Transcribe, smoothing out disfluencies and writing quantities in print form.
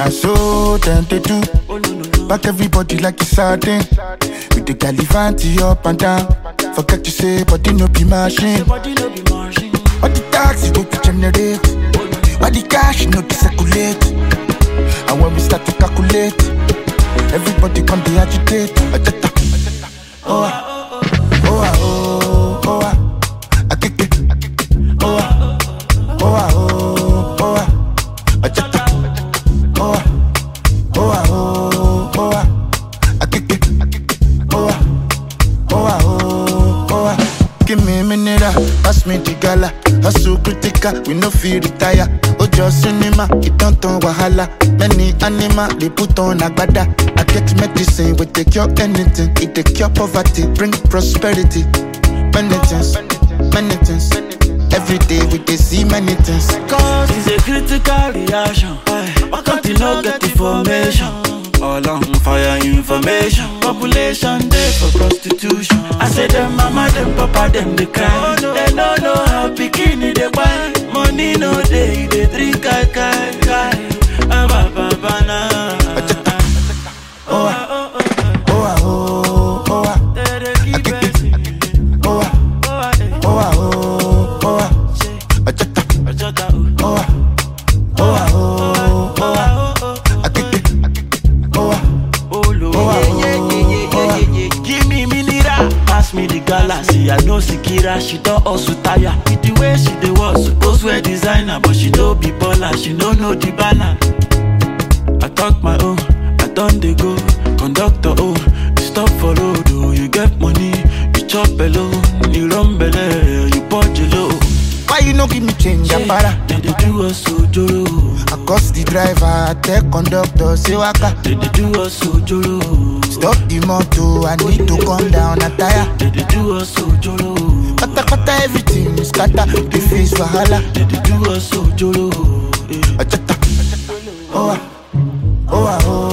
so tempted to back everybody like it's sardine. With the Galivanti up and down. Forget to say, body no be machine. What the taxi go to generate? Why the cash no to circulate? And when we start to calculate, everybody come to agitate. Oh, oh, oh, oh, I kick it. Oh, oh, oh, oh, I check it. Oh, oh, oh, oh, I kick it. Oh, oh, oh, give me a minute, pass me the gala. Hustle critical, we no feel retire. Ojo cinema, it don't turn wahala. Many animal, they put on agbada. I get medicine, we take cure anything. It take cure poverty, bring prosperity. Many things. Every day we can see many things. Cause it's a critical reaction. Why can't you not get information? All on fire information. Population day for prostitution. I say them mama, them papa, them they cry. They don't know how bikini they buy. Money no day, they drink kai. Pass me the galaxy, I know Sikira, she don't also tire. With the way she dey was supposed wear designer, but she don't be baller, she don't know the balance. I talk my own, I done they go. Conductor, oh, you stop for road, oh, you get money, you chop alone, you run belly, you punch low. Why you no give me change, Apara? They do us so joro. I cost the driver, I tell conductor, say waka. They do us so joro. Stop the motor, I need to come down a tire. They do us so joro. Kata everything is scatter, the face wahala. They do us so joro. Oh, oh, oh.